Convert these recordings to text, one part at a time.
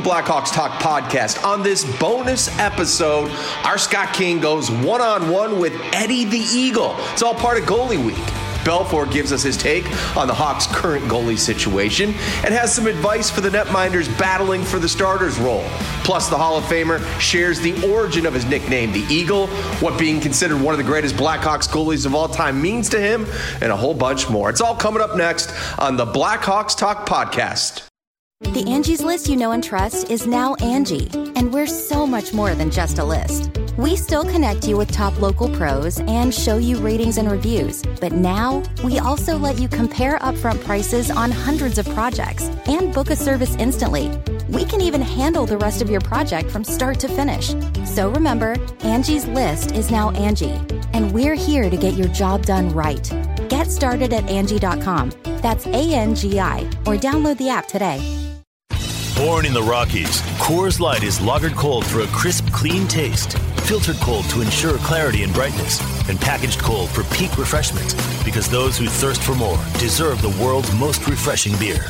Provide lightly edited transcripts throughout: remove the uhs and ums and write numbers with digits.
Blackhawks Talk podcast. On this bonus episode, our Scott King goes one-on-one with Eddie the Eagle. It's all part of Goalie Week. Belfour gives us his take on the Hawks' current goalie situation and has some advice for the netminders battling for the starter's role. Plus, the Hall of Famer shares the origin of his nickname, the Eagle, what being considered one of the greatest Blackhawks goalies of all time means to him, and a whole bunch more. It's all coming up next on the Blackhawks Talk podcast. The Angie's List you know and trust is now Angie, and we're so much more than just a list. We still connect you with top local pros and show you ratings and reviews, but now we also let you compare upfront prices on hundreds of projects and book a service instantly. We can even handle the rest of your project from start to finish. So remember, Angie's List is now Angie, and we're here to get your job done right. Get started at Angie.com. That's ANGI, or download the app today. Born in the Rockies, Coors Light is lagered cold for a crisp, clean taste. Filtered cold to ensure clarity and brightness. And packaged cold for peak refreshment. Because those who thirst for more deserve the world's most refreshing beer.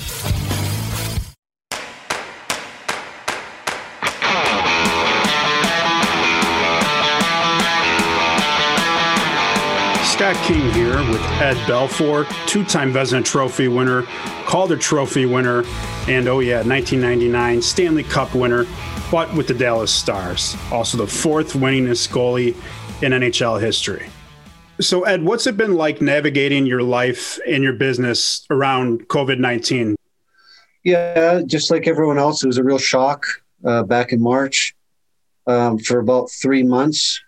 Scott King here with Ed Belfour, two-time Vezina Trophy winner, Calder Trophy winner, and 1999 Stanley Cup winner, but with the Dallas Stars. Also the fourth winningest goalie in NHL history. So Ed, what's it been like navigating your life and your business around COVID-19? Yeah, just like everyone else, it was a real shock back in March for about 3 months.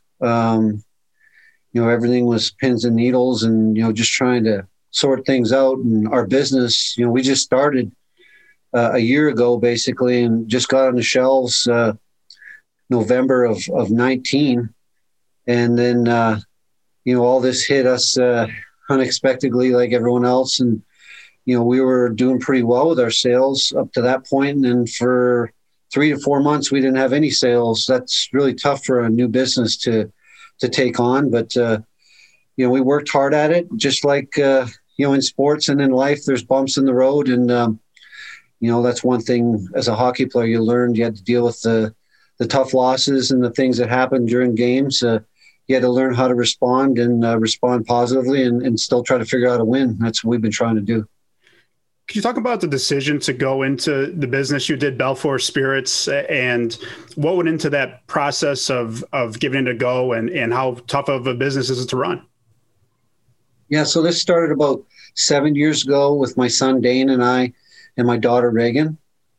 Everything was pins and needles and, just trying to sort things out. And our business, we just started a year ago, basically, and just got on the shelves November of 19. And then, all this hit us unexpectedly like everyone else. And, we were doing pretty well with our sales up to that point. And then for 3 to 4 months, we didn't have any sales. That's really tough for a new business to take on. But, we worked hard at it, just like, in sports and in life, there's bumps in the road. And, that's one thing as a hockey player you learned. You had to deal with the tough losses and the things that happened during games. You had to learn how to respond and respond positively and still try to figure out a win. That's what we've been trying to do. Can you talk about the decision to go into the business you did, Belfour Spirits, and what went into that process of giving it a go and how tough of a business is it to run? Yeah, so this started about 7 years ago with my son Dane and I and my daughter Reagan.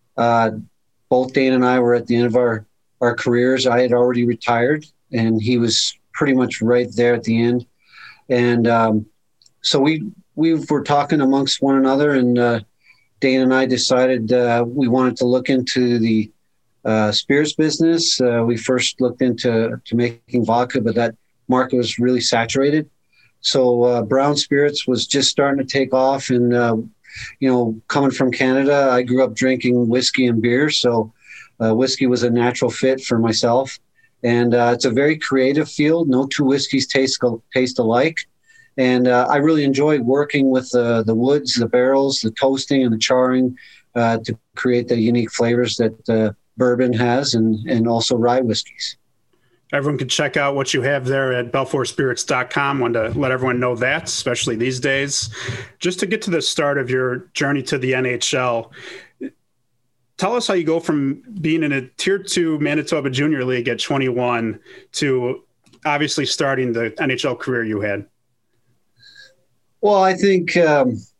Both Dane and I were at the end of our careers. I had already retired and he was pretty much right there at the end. And so we were talking amongst one another, and Dane and I decided we wanted to look into the spirits business. We first looked into making vodka, but that market was really saturated. So brown spirits was just starting to take off. And, coming from Canada, I grew up drinking whiskey and beer. So whiskey was a natural fit for myself. And it's a very creative field. No two whiskeys taste alike. And I really enjoyed working with the woods, the barrels, the toasting and the charring to create the unique flavors that bourbon has and also rye whiskeys. Everyone can check out what you have there at BelfourSpirits.com. Wanted to let everyone know that, especially these days. Just to get to the start of your journey to the NHL, tell us how you go from being in a Tier 2 Manitoba Junior League at 21 to obviously starting the NHL career you had. Well, I think, it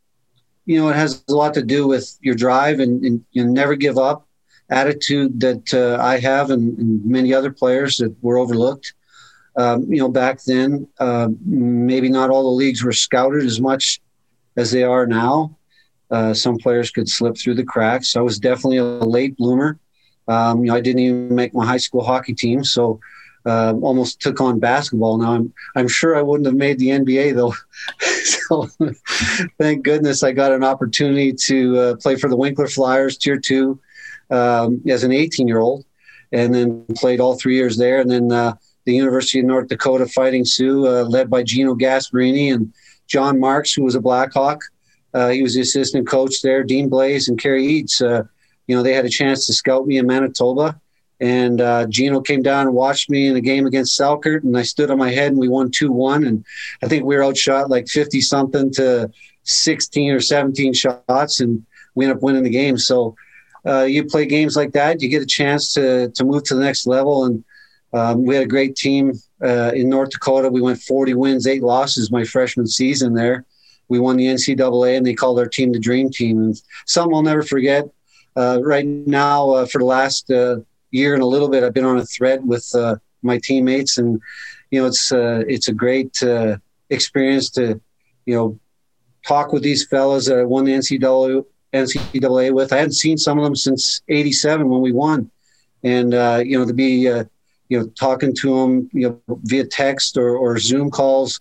has a lot to do with your drive and you never give up attitude that I have and many other players that were overlooked. Back then, maybe not all the leagues were scouted as much as they are now. Some players could slip through the cracks. I was definitely a late bloomer. I didn't even make my high school hockey team, so almost took on basketball. Now I'm sure I wouldn't have made the NBA though. So thank goodness I got an opportunity to play for the Winkler Flyers, Tier 2, as an 18-year-old, and then played all 3 years there. And then the University of North Dakota Fighting Sioux, led by Gino Gasparini and John Marks, who was a Blackhawk. He was the assistant coach there. Dean Blaze and Kerry Eads they had a chance to scout me in Manitoba. And Gino came down and watched me in a game against Selkirk, and I stood on my head, and we won 2-1. And I think we were outshot like 50-something to 16 or 17 shots, and we ended up winning the game. So you play games like that, you get a chance to move to the next level. And we had a great team in North Dakota. We went 40 wins, 8 losses my freshman season there. We won the NCAA, and they called our team the Dream Team. And something I'll never forget. Right now, for the last year and a little bit, I've been on a thread with my teammates, and it's a great experience to talk with these fellas that I won the NCAA with. I hadn't seen some of them since '87 when we won, and to be talking to them via text or Zoom calls,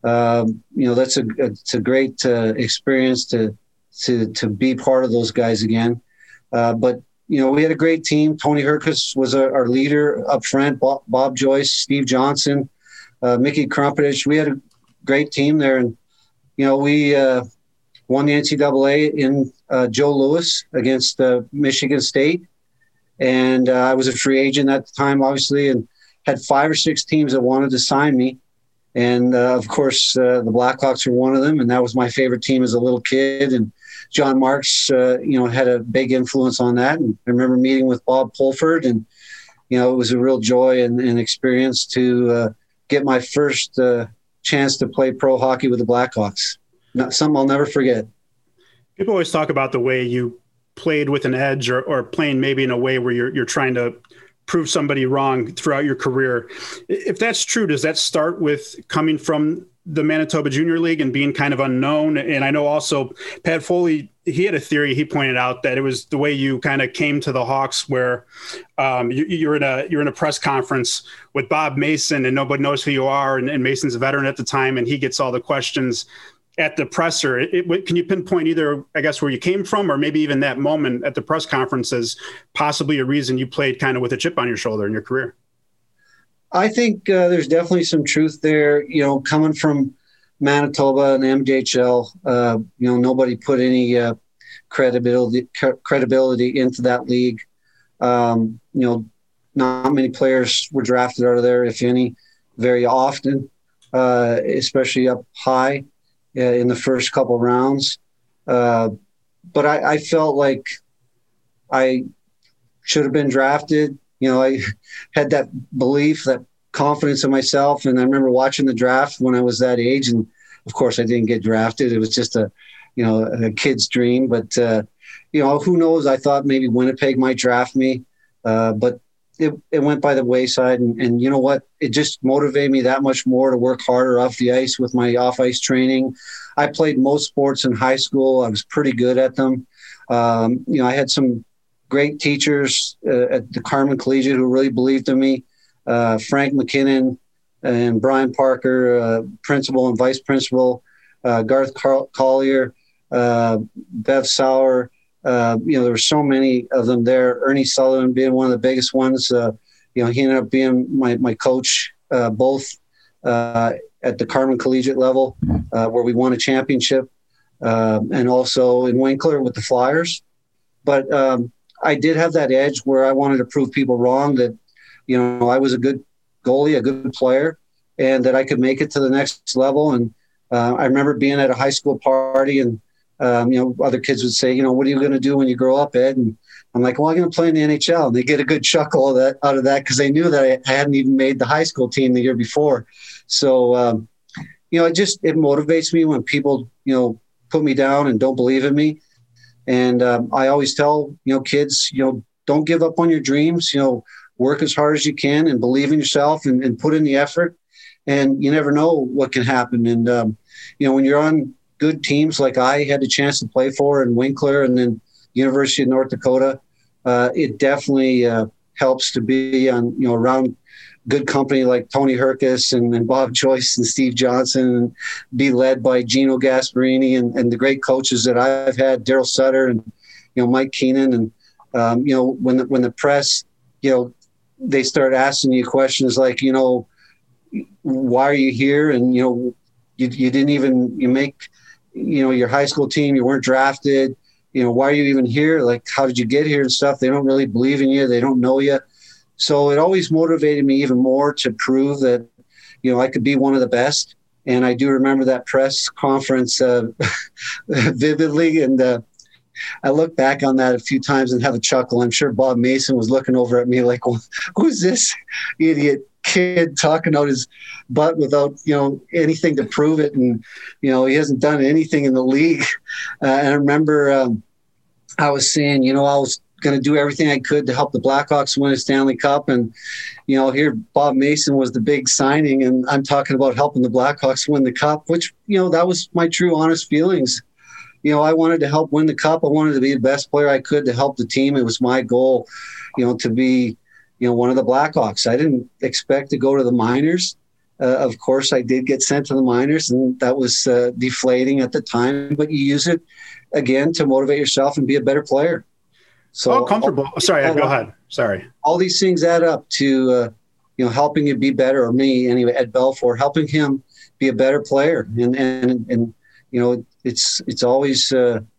it's a great experience to be part of those guys again. But we had a great team. Tony Herkus was our leader up front. Bob Joyce, Steve Johnson, Mickey Krumpetich. We had a great team there, and we won the NCAA in Joe Louis against Michigan State. And I was a free agent at the time, obviously, and had 5 or 6 teams that wanted to sign me. And of course, the Blackhawks were one of them, and that was my favorite team as a little kid. And John Marks, had a big influence on that. And I remember meeting with Bob Pulford, and it was a real joy and experience to get my first chance to play pro hockey with the Blackhawks. Something I'll never forget. People always talk about the way you played with an edge or playing maybe in a way where you're trying to prove somebody wrong throughout your career. If that's true, does that start with coming from the Manitoba Junior League and being kind of unknown? And I know also Pat Foley, he had a theory. He pointed out that it was the way you kind of came to the Hawks, where you're in a press conference with Bob Mason, and nobody knows who you are. And Mason's a veteran at the time, and he gets all the questions at the presser. Can you pinpoint either, I guess, where you came from, or maybe even that moment at the press conference as possibly a reason you played kind of with a chip on your shoulder in your career? I think there's definitely some truth there. Coming from Manitoba and MJHL, nobody put any credibility into that league. Not many players were drafted out of there, if any, very often, especially up high in the first couple rounds. But I felt like I should have been drafted. I had that belief, that confidence in myself. And I remember watching the draft when I was that age. And of course I didn't get drafted. It was just a kid's dream, but who knows? I thought maybe Winnipeg might draft me. But it went by the wayside, and you know what? It just motivated me that much more to work harder off the ice with my off ice training. I played most sports in high school. I was pretty good at them. I had some great teachers at the Carmen Collegiate who really believed in me. Frank McKinnon and Brian Parker, principal and vice principal, Garth Collier, Bev Sauer. There were so many of them there. Ernie Sullivan being one of the biggest ones. He ended up being my coach, both at the Carmen Collegiate level, where we won a championship, and also in Winkler with the Flyers. But I did have that edge where I wanted to prove people wrong, that, I was a good goalie, a good player, and that I could make it to the next level. And I remember being at a high school party, and other kids would say, what are you going to do when you grow up, Ed? And I'm like, well, I'm going to play in the NHL. And they get a good chuckle out of that because they knew that I hadn't even made the high school team the year before. So, it motivates me when people, put me down and don't believe in me. And I always tell, kids, don't give up on your dreams, work as hard as you can and believe in yourself and put in the effort. And you never know what can happen. And, when you're on good teams like I had a chance to play for in Winkler and then University of North Dakota, it definitely helps to be on, around good company like Tony Herkus and Bob Joyce and Steve Johnson, and be led by Gino Gasparini and the great coaches that I've had, Daryl Sutter and, Mike Keenan. And, when the press, they start asking you questions like, why are you here? And, you didn't even, you make, your high school team, you weren't drafted. why are you even here? Like, how did you get here and stuff? They don't really believe in you. They don't know you. So it always motivated me even more to prove that, I could be one of the best. And I do remember that press conference vividly. And I look back on that a few times and have a chuckle. I'm sure Bob Mason was looking over at me like, well, who's this idiot kid talking out his butt without, anything to prove it. And, he hasn't done anything in the league. And I remember I was saying, I was going to do everything I could to help the Blackhawks win a Stanley Cup. And, here Bob Mason was the big signing, and I'm talking about helping the Blackhawks win the Cup, which, that was my true, honest feelings. I wanted to help win the Cup. I wanted to be the best player I could to help the team. It was my goal, to be, one of the Blackhawks. I didn't expect to go to the minors. Of course, I did get sent to the minors, and that was deflating at the time. But you use it, again, to motivate yourself and be a better player. So comfortable. Sorry, go ahead. Sorry. All these things add up to, helping you be better, or me anyway, Ed Belfour, helping him be a better player. And it's always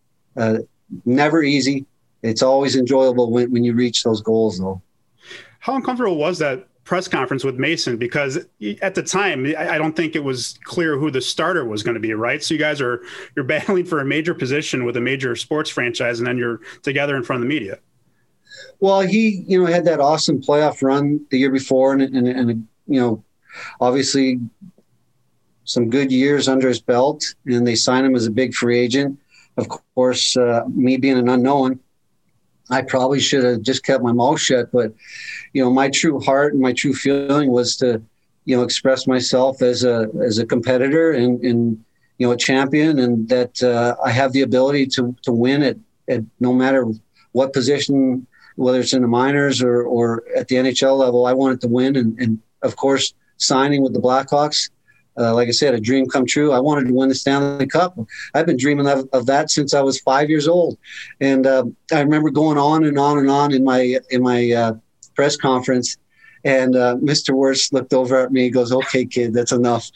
never easy. It's always enjoyable when you reach those goals, though. How uncomfortable was that press conference with Mason? Because at the time, I don't think it was clear who the starter was going to be, right? So you guys you're battling for a major position with a major sports franchise, and then you're together in front of the media. Well, he, had that awesome playoff run the year before, and obviously some good years under his belt, and they signed him as a big free agent. Of course, me being an unknown, I probably should have just kept my mouth shut, but, my true heart and my true feeling was to, express myself as a competitor and a champion, and that I have the ability to win at no matter what position, whether it's in the minors or at the NHL level. I wanted to win. And of course, signing with the Blackhawks, like I said, a dream come true. I wanted to win the Stanley Cup. I've been dreaming of that since I was 5 years old. And I remember going on and on and on in my press conference. And Mr. Wirtz looked over at me and goes, "Okay, kid, that's enough."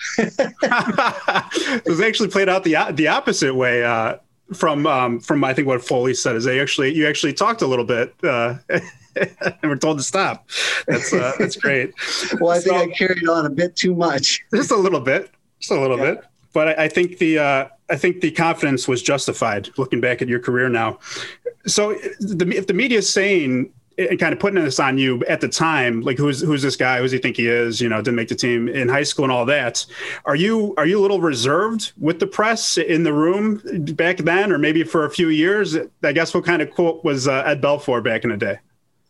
It was actually played out the opposite way from I think what Foley said is you actually talked a little bit and we're told to stop. That's great. Well, I think I carried on a bit too much. Just a little bit. But I think the confidence was justified looking back at your career now. So if the media is saying and kind of putting this on you at the time, like who's this guy? Who does he think he is? Didn't make the team in high school and all that. Are you a little reserved with the press in the room back then, or maybe for a few years? I guess what kind of quote was Ed Belfour back in the day?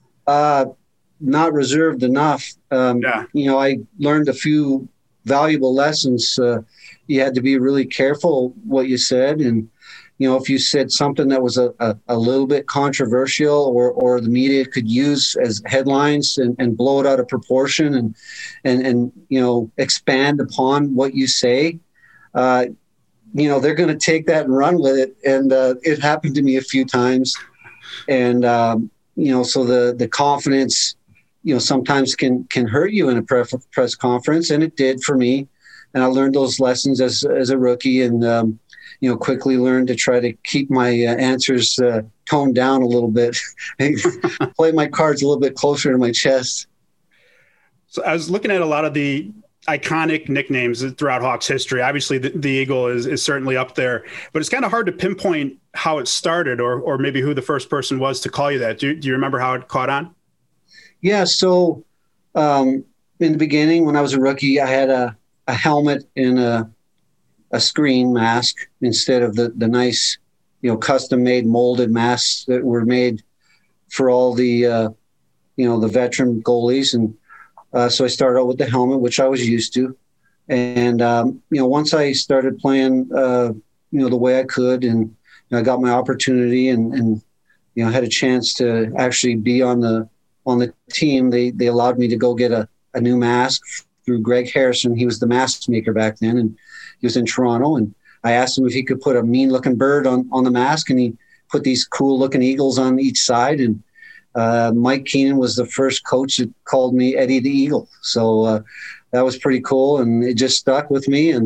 Not reserved enough. I learned a few valuable lessons. You had to be really careful what you said, and if you said something that was a little bit controversial or the media could use as headlines and blow it out of proportion and expand upon what you say, they're going to take that and run with it. And it happened to me a few times. And, so the confidence, sometimes can hurt you in a press conference. And it did for me. And I learned those lessons as a rookie, and, quickly learned to try to keep my answers toned down a little bit, play my cards a little bit closer to my chest. So I was looking at a lot of the iconic nicknames throughout Hawks history. Obviously, the Eagle is certainly up there, but it's kind of hard to pinpoint how it started or maybe who the first person was to call you that. Do you remember how it caught on? Yeah, so in the beginning, when I was a rookie, I had a helmet and a screen mask instead of the nice, custom-made molded masks that were made for all the, the veteran goalies. And so I started out with the helmet, which I was used to. And, once I started playing, the way I could, and I got my opportunity and had a chance to actually be on the team, they allowed me to go get a new mask through Greg Harrison. He was the mask maker back then, and he was in Toronto. And I asked him if he could put a mean-looking bird on the mask, and he put these cool-looking eagles on each side. And Mike Keenan was the first coach that called me Eddie the Eagle. So that was pretty cool, and it just stuck with me. And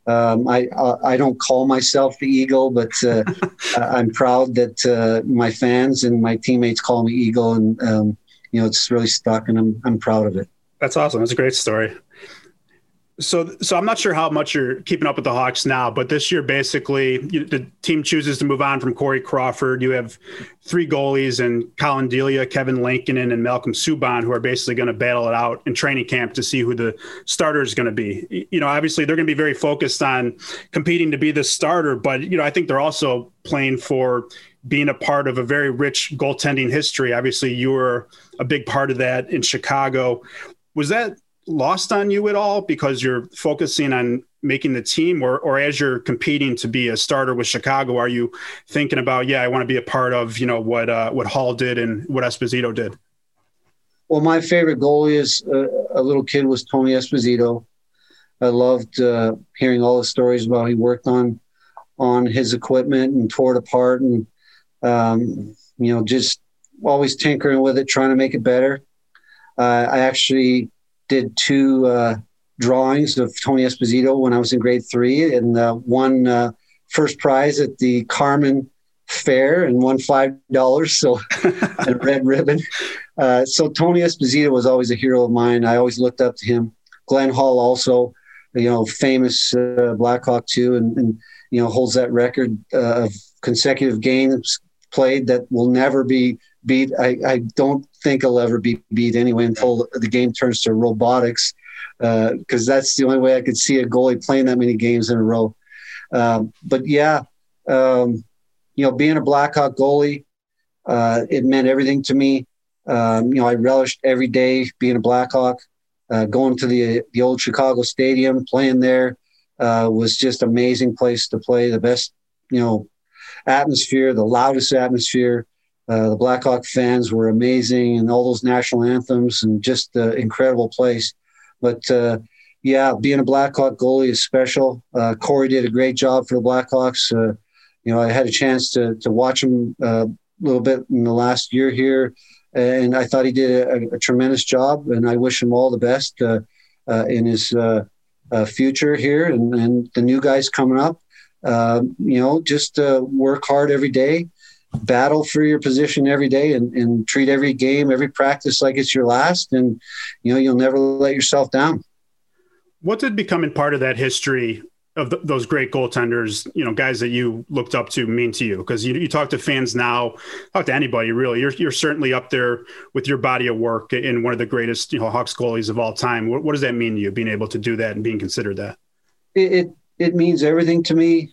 I don't call myself the Eagle, but I'm proud that my fans and my teammates call me Eagle, and it's really stuck, and I'm proud of it. That's awesome. That's a great story. So I'm not sure how much you're keeping up with the Hawks now, but this year, basically, the team chooses to move on from Corey Crawford. You have 3 goalies, and Colin Delia, Kevin Lankinen, and Malcolm Subban, who are basically going to battle it out in training camp to see who the starter is going to be. Obviously, they're going to be very focused on competing to be the starter, but, I think they're also playing for being a part of a very rich goaltending history. Obviously, you were a big part of that in Chicago. Was that lost on you at all because you're focusing on making the team, or as you're competing to be a starter with Chicago, are you thinking about, I want to be a part of, what Hall did and what Esposito did? Well, my favorite goalie as a little kid was Tony Esposito. I loved hearing all the stories about he worked on his equipment and tore it apart, and just always tinkering with it, trying to make it better. I actually did 2 drawings of Tony Esposito when I was in grade 3, and won first prize at the Carmen Fair and won $5, so a red ribbon. So Tony Esposito was always a hero of mine. I always looked up to him. Glenn Hall also, famous Blackhawk too, and holds that record of consecutive games played that will never be beat. I don't think he'll ever be beat anyway until the game turns to robotics, because that's the only way I could see a goalie playing that many games in a row. But being a Blackhawk goalie, it meant everything to me. I relished every day being a Blackhawk. Going to the old Chicago Stadium, playing there was just an amazing place to play. The best, atmosphere, the loudest atmosphere. The Blackhawk fans were amazing, and all those national anthems, and just an incredible place. But being a Blackhawk goalie is special. Corey did a great job for the Blackhawks. I had a chance to watch him a little bit in the last year here, and I thought he did a tremendous job, and I wish him all the best in his future here, and the new guys coming up. Just work hard every day, battle for your position every day, and treat every game, every practice like it's your last, and you'll never let yourself down. What did becoming part of that history of those great goaltenders, guys that you looked up to, mean to you? Because you talk to fans now, talk to anybody really. You're certainly up there with your body of work in one of the greatest Hawks goalies of all time. What does that mean to you, being able to do that and being considered that? It means everything to me.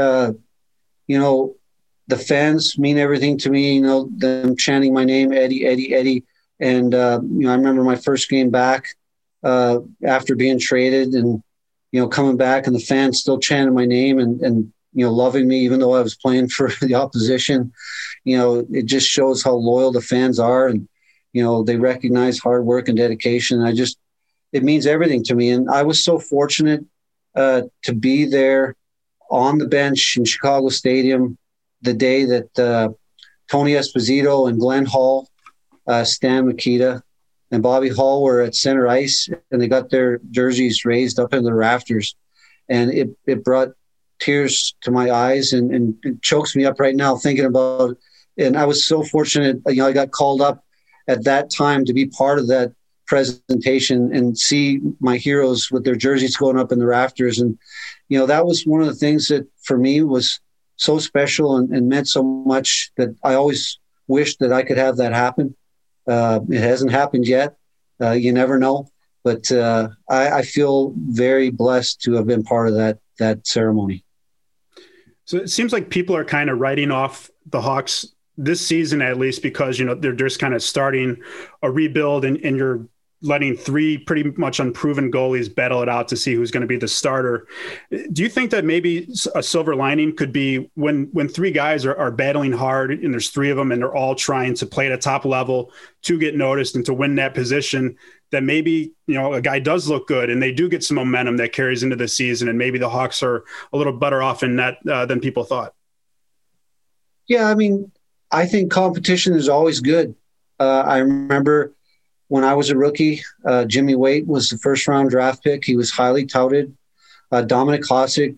The fans mean everything to me, them chanting my name, Eddie, Eddie, Eddie. And, I remember my first game back after being traded, and, coming back, and the fans still chanting my name and loving me, even though I was playing for the opposition. It just shows how loyal the fans are, and, they recognize hard work and dedication. It means everything to me. And I was so fortunate to be there on the bench in Chicago Stadium the day that Tony Esposito and Glenn Hall, Stan Mikita, and Bobby Hall were at center ice, and they got their jerseys raised up in the rafters. And it brought tears to my eyes, and it chokes me up right now thinking about it. And I was so fortunate, I got called up at that time to be part of that presentation and see my heroes with their jerseys going up in the rafters. And, that was one of the things that for me was so special and meant so much, that I always wished that I could have that happen. It hasn't happened yet. You never know. But I feel very blessed to have been part of that ceremony. So it seems like people are kind of writing off the Hawks this season, at least, because, they're just kind of starting a rebuild, and you're letting 3 pretty much unproven goalies battle it out to see who's going to be the starter. Do you think that maybe a silver lining could be when 3 guys are battling hard, and there's 3 of them, and they're all trying to play at a top level to get noticed and to win that position, that maybe, a guy does look good and they do get some momentum that carries into the season, and maybe the Hawks are a little better off in that than people thought? Yeah, I think competition is always good. I remember when I was a rookie, Jimmy Waite was the first-round draft pick. He was highly touted. Dominic Hossack,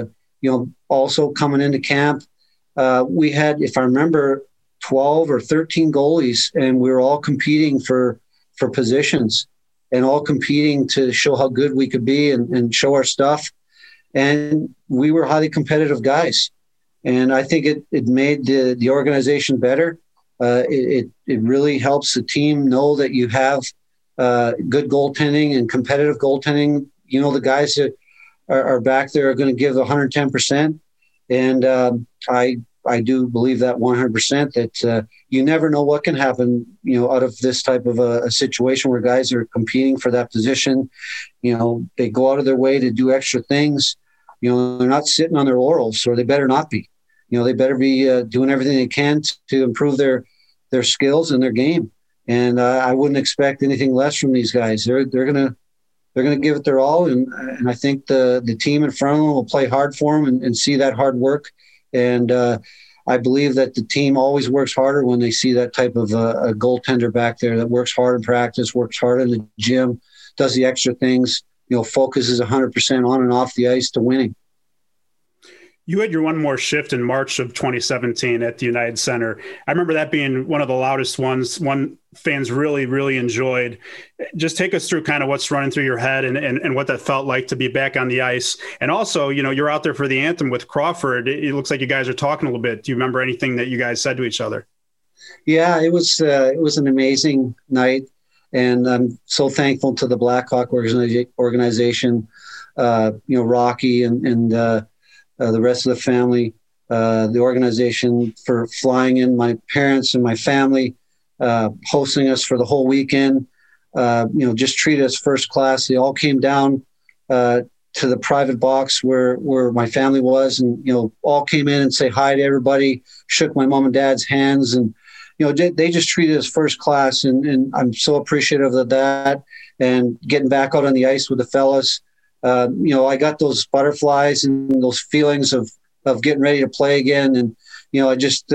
also coming into camp. We had, if I remember, 12 or 13 goalies, and we were all competing for positions and all competing to show how good we could be and show our stuff. And we were highly competitive guys. And I think it made the organization better. It really helps the team know that you have good goaltending and competitive goaltending. The guys that are back there are going to give 110%. And I do believe that 100%, that you never know what can happen, out of this type of a situation where guys are competing for that position. They go out of their way to do extra things. They're not sitting on their laurels, or they better not be. They better be doing everything they can to improve their skills and their game. And I wouldn't expect anything less from these guys. They're gonna give it their all, and I think the team in front of them will play hard for them and see that hard work. And I believe that the team always works harder when they see that type of a goaltender back there that works hard in practice, works hard in the gym, does the extra things, focuses 100% on and off the ice to winning. You had your one more shift in March of 2017 at the United Center. I remember that being one of the loudest ones, one fans really, really enjoyed. Just take us through kind of what's running through your head and what that felt like to be back on the ice. And also, you're out there for the anthem with Crawford. It looks like you guys are talking a little bit. Do you remember anything that you guys said to each other? Yeah, it was an amazing night. And I'm so thankful to the Blackhawk organization, Rocky and the rest of the family, the organization for flying in my parents and my family, hosting us for the whole weekend, just treated us first class. They all came down to the private box where my family was, and, all came in and say hi to everybody, shook my mom and dad's hands, and, they just treated us first class. And I'm so appreciative of that, and getting back out on the ice with the fellas. I got those butterflies and those feelings of getting ready to play again. And, I just,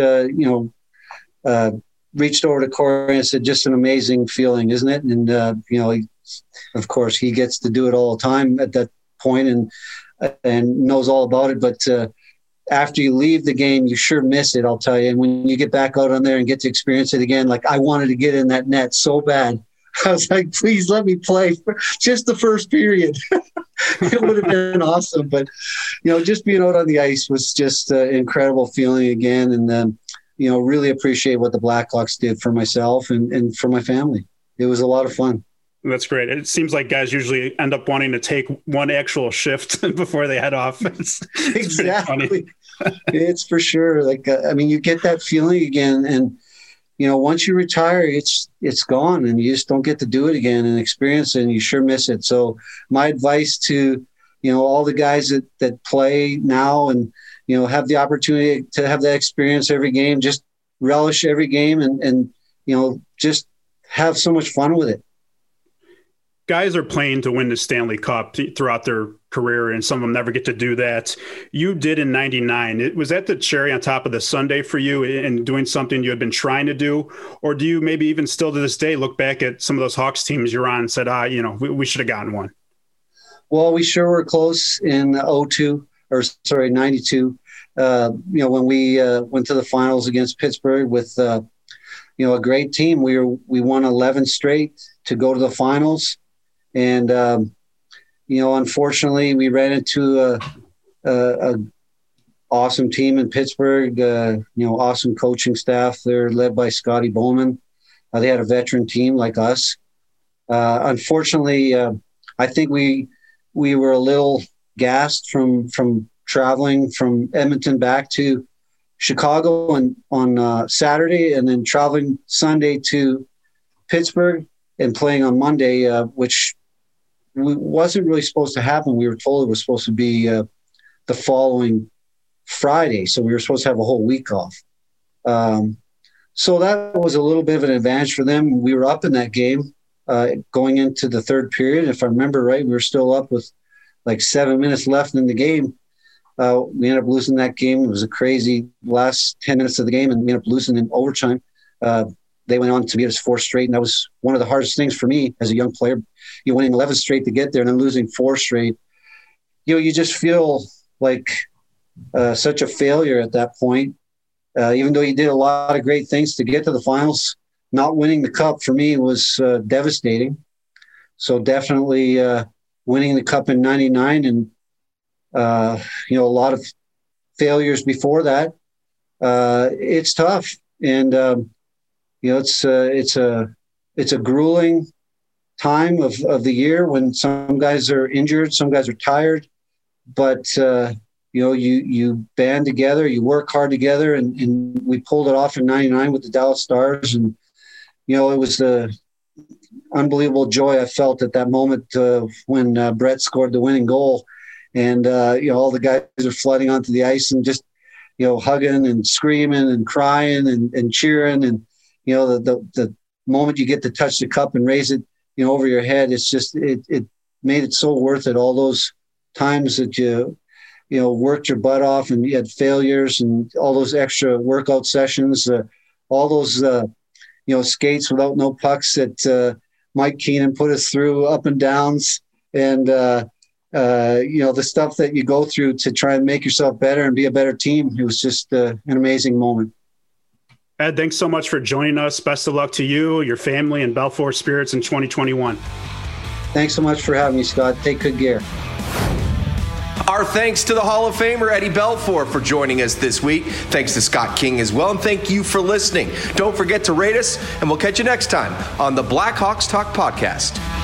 reached over to Corey and said, just an amazing feeling, isn't it? And, of course, he gets to do it all the time at that point and knows all about it. But after you leave the game, you sure miss it, I'll tell you. And when you get back out on there and get to experience it again, like I wanted to get in that net so bad. I was like, please let me play for just the first period. It would have been awesome. But, just being out on the ice was just an incredible feeling again. And then, really appreciate what the Blackhawks did for myself and for my family. It was a lot of fun. That's great. It seems like guys usually end up wanting to take one actual shift before they head off. It's exactly. It's for sure. Like, you get that feeling again, and, once you retire, it's gone, and you just don't get to do it again and experience it, and you sure miss it. So my advice to, all the guys that play now and, have the opportunity to have that experience every game, just relish every game and just have so much fun with it. Guys are playing to win the Stanley Cup throughout their career, and some of them never get to do that. You did in 99. Was that the cherry on top of the sundae for you and doing something you had been trying to do? Or do you maybe even still to this day look back at some of those Hawks teams you're on and said, we should have gotten one? Well, we sure were close in 92. When we went to the finals against Pittsburgh with, a great team. We won 11 straight to go to the finals. And, unfortunately, we ran into a awesome team in Pittsburgh, awesome coaching staff. They're led by Scotty Bowman. They had a veteran team like us. Unfortunately, I think we were a little gassed from traveling from Edmonton back to Chicago on Saturday, and then traveling Sunday to Pittsburgh and playing on Monday, which wasn't really supposed to happen. We were told it was supposed to be the following Friday, so we were supposed to have a whole week off. So that was a little bit of an advantage for them. We were up in that game going into the third period. If I remember right, we were still up with like 7 minutes left in the game. We ended up losing that game. It was a crazy last 10 minutes of the game, and we ended up losing in overtime. They went on to beat us 4 straight, and that was one of the hardest things for me as a young player. Winning 11 straight to get there and then losing 4 straight. you just feel like such a failure at that point. Even though you did a lot of great things to get to the finals, not winning the cup for me was devastating. So definitely winning the cup in '99 and, a lot of failures before that. It's tough. And, it's a grueling time of the year when some guys are injured, some guys are tired, but, you band together, you work hard together, and we pulled it off in '99 with the Dallas Stars. And, it was the unbelievable joy I felt at that moment when Brett scored the winning goal. And, all the guys are flooding onto the ice and just, hugging and screaming and crying and cheering. And, the moment you get to touch the cup and raise it, over your head, it's just, it made it so worth it. All those times that you worked your butt off and you had failures and all those extra workout sessions, all those, skates without no pucks that Mike Keenan put us through, up and downs, and, the stuff that you go through to try and make yourself better and be a better team. It was just an amazing moment. Ed, thanks so much for joining us. Best of luck to you, your family, and Belfour Spirits in 2021. Thanks so much for having me, Scott. Take good care. Our thanks to the Hall of Famer Eddie Belfour for joining us this week. Thanks to Scott King as well, and thank you for listening. Don't forget to rate us, and we'll catch you next time on the Blackhawks Talk Podcast.